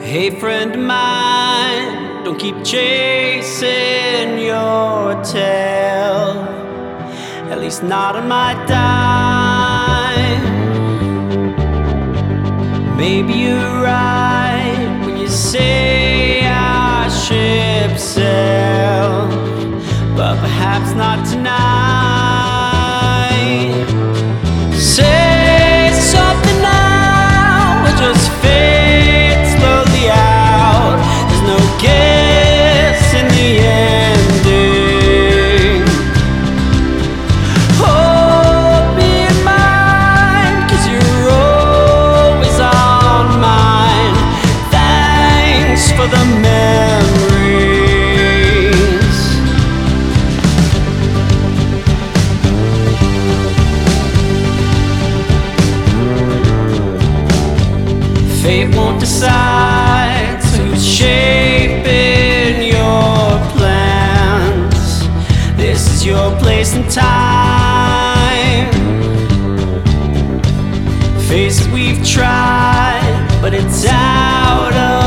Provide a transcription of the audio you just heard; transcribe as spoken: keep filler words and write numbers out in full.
Hey friend of mine, don't keep chasing your tail, at least not on my dime. Maybe you're right when you say our ship sailed, but perhaps not tonight. Say something now, or just fade slowly out. There's no guess in the ending. Hold me in mind, 'cause you're always on mine. Thanks for the memories. Fate won't decide, so who's shaping your plans? This is your place and time. Faces we've tried, but it's out of